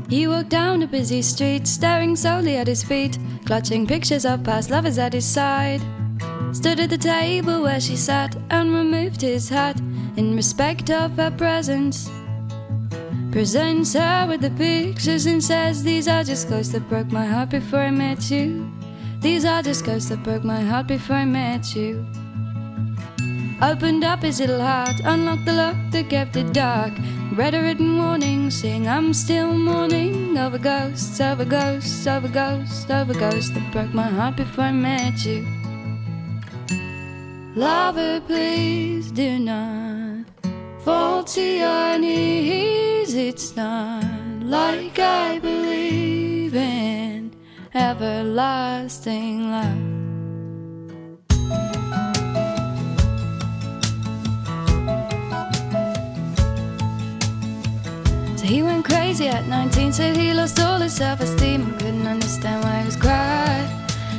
He walked down a busy street, staring solely at his feet, clutching pictures of past lovers at his side. Stood at the table where she sat and removed his hat in respect of her presence. Presents her with the pictures and says, "These are just ghosts that broke my heart before I met you. These are just ghosts that broke my heart before I met you." Opened up his little heart, unlocked the lock that kept it dark, read a written warning saying, "I'm still mourning over ghosts, over ghosts, over ghosts, over ghosts that broke my heart before I met you." Lover, please do not fall to your knees. It's not like I believe in everlasting love. He went crazy at 19, said he lost all his self-esteem and couldn't understand why he was crying.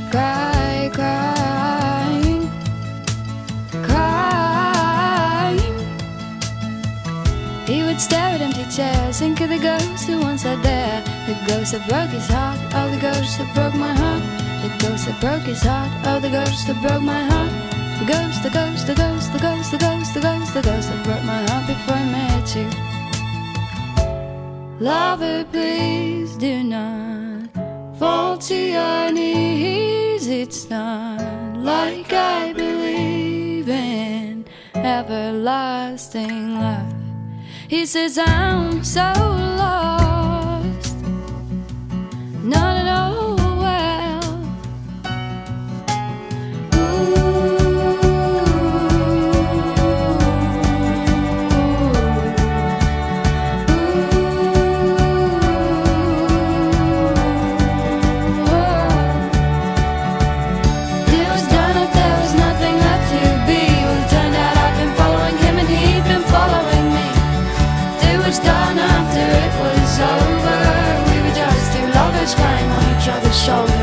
He would stare at empty chairs, think of the ghosts who once sat there. The ghost that broke his heart, oh the ghost that broke my heart. The ghost that broke his heart, oh the ghost that broke my heart. The ghost, the ghost, the ghost, the ghost, the ghost, the ghost, the ghost that broke my heart before I met you. Lover, please do not fall to your knees. It's not like I believe in everlasting love. He says I'm so lost, not at all well. Done after it was over. We were just two lovers crying on each other's shoulders.